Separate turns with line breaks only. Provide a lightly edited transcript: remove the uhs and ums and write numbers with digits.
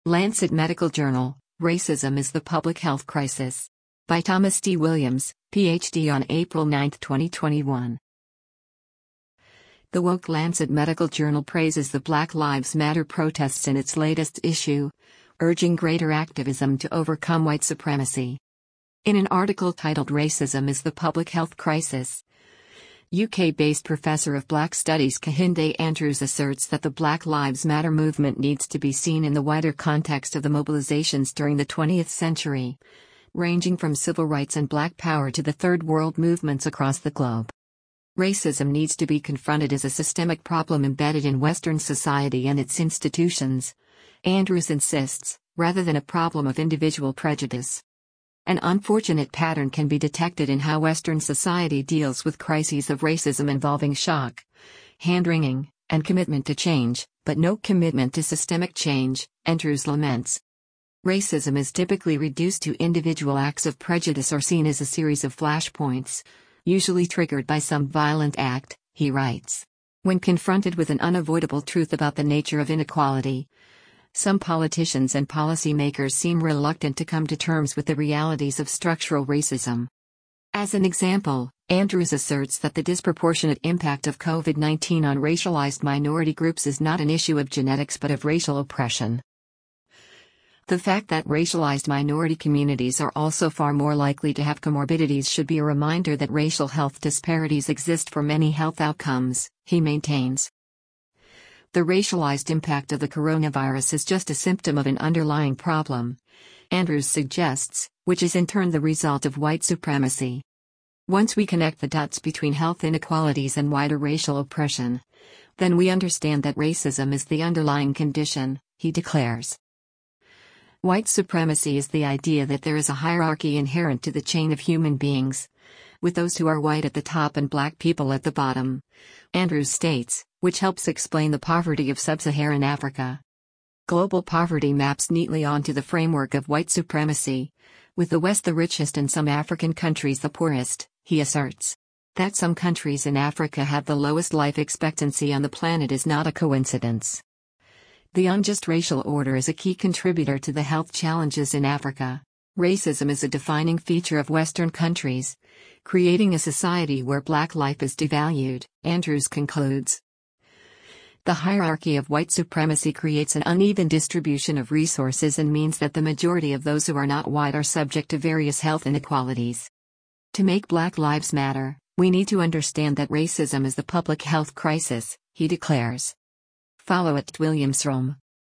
Lancet Medical Journal, Racism is the Public Health Crisis. By Thomas D. Williams, Ph.D. on April 9, 2021. The woke Lancet Medical Journal praises the Black Lives Matter protests in its latest issue, urging greater activism to overcome white supremacy. In an article titled Racism is the Public Health Crisis, UK-based professor of Black Studies Kehinde Andrews asserts that the Black Lives Matter movement needs to be seen in the wider context of the mobilizations during the 20th century, ranging from civil rights and Black power to the Third World movements across the globe. Racism needs to be confronted as a systemic problem embedded in Western society and its institutions, Andrews insists, rather than a problem of individual prejudice. An unfortunate pattern can be detected in how Western society deals with crises of racism involving shock, hand-wringing, and commitment to change, but no commitment to systemic change, Andrews laments. Racism is typically reduced to individual acts of prejudice or seen as a series of flashpoints, usually triggered by some violent act, he writes. When confronted with an unavoidable truth about the nature of inequality, some politicians and policymakers seem reluctant to come to terms with the realities of structural racism. As an example, Andrews asserts that the disproportionate impact of COVID-19 on racialized minority groups is not an issue of genetics but of racial oppression. The fact that racialized minority communities are also far more likely to have comorbidities should be a reminder that racial health disparities exist for many health outcomes, he maintains. The racialized impact of the coronavirus is just a symptom of an underlying problem, Andrews suggests, which is in turn the result of white supremacy. Once we connect the dots between health inequalities and wider racial oppression, then we understand that racism is the underlying condition, he declares. White supremacy is the idea that there is a hierarchy inherent to the chain of human beings, with those who are white at the top and Black people at the bottom, Andrews states, which helps explain the poverty of sub-Saharan Africa. Global poverty maps neatly onto the framework of white supremacy, with the West the richest and some African countries the poorest, he asserts. That some countries in Africa have the lowest life expectancy on the planet is not a coincidence. The unjust racial order is a key contributor to the health challenges in Africa. Racism is a defining feature of Western countries, creating a society where Black life is devalued, Andrews concludes. The hierarchy of white supremacy creates an uneven distribution of resources and means that the majority of those who are not white are subject to various health inequalities. To make Black Lives Matter, we need to understand that racism is the public health crisis, he declares. Follow @WilliamsRome.